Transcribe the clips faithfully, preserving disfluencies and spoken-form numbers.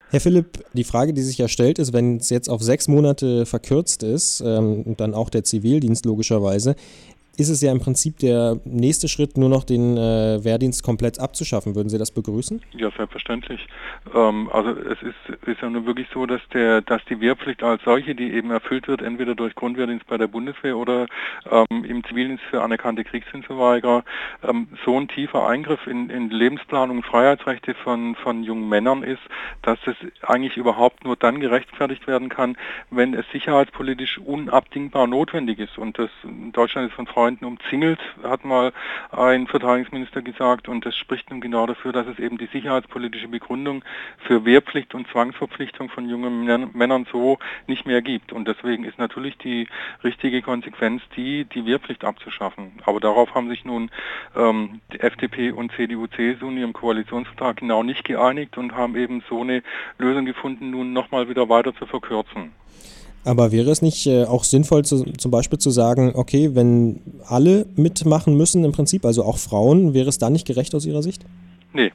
Herr Philipp, die Frage, die sich ja stellt, ist, wenn es jetzt auf sechs Monate verkürzt ist, ähm, und dann auch der Zivildienst logischerweise, ist es ja im Prinzip der nächste Schritt, nur noch den äh, Wehrdienst komplett abzuschaffen. Würden Sie das begrüßen? Ja, selbstverständlich. Ähm, also es ist, ist ja nur wirklich so, dass der, dass die Wehrpflicht als solche, die eben erfüllt wird, entweder durch Grundwehrdienst bei der Bundeswehr oder ähm, im Zivildienst für anerkannte Kriegsdienstverweigerer, ähm, so ein tiefer Eingriff in, in Lebensplanung und Freiheitsrechte von, von jungen Männern ist, dass es eigentlich überhaupt nur dann gerechtfertigt werden kann, wenn es sicherheitspolitisch unabdingbar notwendig ist. Und das Deutschland ist von Freunden umzingelt, hat mal ein Verteidigungsminister gesagt, und das spricht nun genau dafür, dass es eben die sicherheitspolitische Begründung für Wehrpflicht und Zwangsverpflichtung von jungen Männern so nicht mehr gibt. Und deswegen ist natürlich die richtige Konsequenz die, die Wehrpflicht abzuschaffen. Aber darauf haben sich nun ähm, die F D P und C D U C S U in ihrem Koalitionsvertrag genau nicht geeinigt und haben eben so eine Lösung gefunden, nun nochmal wieder weiter zu verkürzen. Aber wäre es nicht äh, auch sinnvoll, zu, zum Beispiel zu sagen, okay, wenn alle mitmachen müssen im Prinzip, also auch Frauen, wäre es dann nicht gerecht aus Ihrer Sicht? Nee.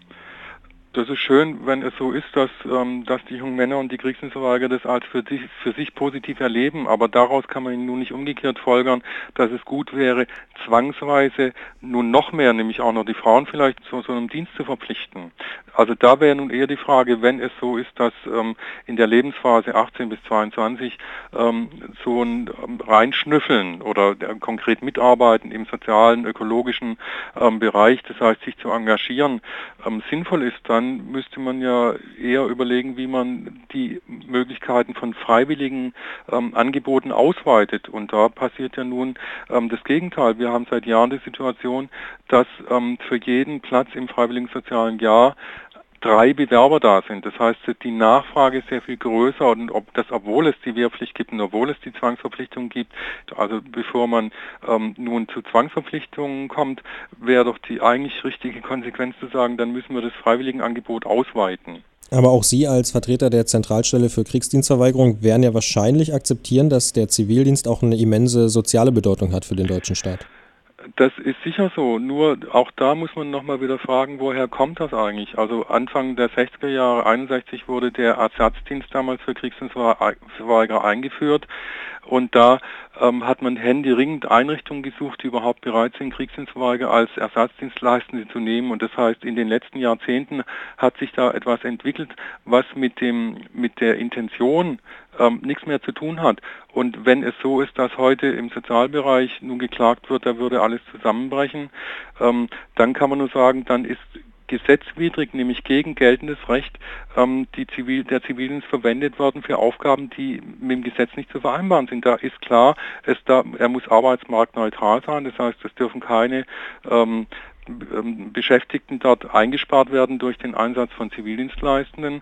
Das ist schön, wenn es so ist, dass, ähm, dass die jungen Männer und die Kriegsdienstverweigerer das als für sich, für sich positiv erleben, aber daraus kann man nun nicht umgekehrt folgern, dass es gut wäre, zwangsweise nun noch mehr, nämlich auch noch die Frauen vielleicht zu so einem Dienst zu verpflichten. Also da wäre nun eher die Frage, wenn es so ist, dass ähm, in der Lebensphase achtzehn bis zweiundzwanzig ähm, so ein ähm, Reinschnüffeln oder äh, konkret mitarbeiten im sozialen, ökologischen ähm, Bereich, das heißt sich zu engagieren, ähm, sinnvoll ist, dann müsste man ja eher überlegen, wie man die Möglichkeiten von freiwilligen ähm, Angeboten ausweitet. Und da passiert ja nun ähm, das Gegenteil. Wir haben seit Jahren die Situation, dass ähm, für jeden Platz im freiwilligen sozialen Jahr drei Bewerber da sind. Das heißt, die Nachfrage ist sehr viel größer, und ob das, obwohl es die Wehrpflicht gibt und obwohl es die Zwangsverpflichtung gibt, also bevor man ähm, nun zu Zwangsverpflichtungen kommt, wäre doch die eigentlich richtige Konsequenz zu sagen, dann müssen wir das Freiwilligenangebot ausweiten. Aber auch Sie als Vertreter der Zentralstelle für Kriegsdienstverweigerung werden ja wahrscheinlich akzeptieren, dass der Zivildienst auch eine immense soziale Bedeutung hat für den deutschen Staat. Das ist sicher so, nur auch da muss man nochmal wieder fragen, woher kommt das eigentlich? Also Anfang der sechziger Jahre, einundsechzig, wurde der Ersatzdienst damals für Kriegsdienstverweigerer eingeführt, und da ähm, hat man händeringend Einrichtungen gesucht, die überhaupt bereit sind, Kriegsdienstverweigerer als Ersatzdienstleistende zu nehmen, und das heißt, in den letzten Jahrzehnten hat sich da etwas entwickelt, was mit dem mit der Intention ähm, nichts mehr zu tun hat. Und wenn es so ist, dass heute im Sozialbereich nun geklagt wird, da würde alles zusammenbrechen, ähm, dann kann man nur sagen, dann ist gesetzwidrig, nämlich gegen geltendes Recht, ähm, die Zivil, der Zivildienst verwendet worden für Aufgaben, die mit dem Gesetz nicht zu vereinbaren sind. Da ist klar, es da, er muss arbeitsmarktneutral sein, das heißt, es dürfen keine ähm, Beschäftigten dort eingespart werden durch den Einsatz von Zivildienstleistenden.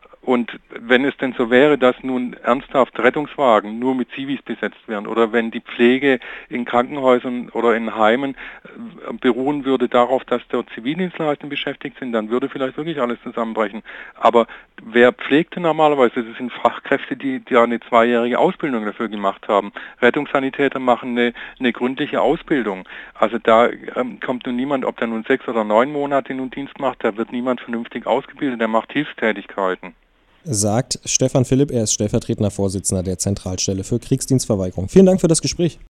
Und wenn es denn so wäre, dass nun ernsthaft Rettungswagen nur mit Zivis besetzt werden, oder wenn die Pflege in Krankenhäusern oder in Heimen beruhen würde darauf, dass dort Zivildienstleistende beschäftigt sind, dann würde vielleicht wirklich alles zusammenbrechen. Aber wer pflegte normalerweise? Das sind Fachkräfte, die, die eine zweijährige Ausbildung dafür gemacht haben. Rettungssanitäter machen eine, eine gründliche Ausbildung. Also da ähm, kommt nun niemand, ob der nun sechs oder neun Monate nun Dienst macht, da wird niemand vernünftig ausgebildet, der macht Hilfstätigkeiten. Sagt Stefan Philipp, er ist stellvertretender Vorsitzender der Zentralstelle für Kriegsdienstverweigerung. Vielen Dank für das Gespräch.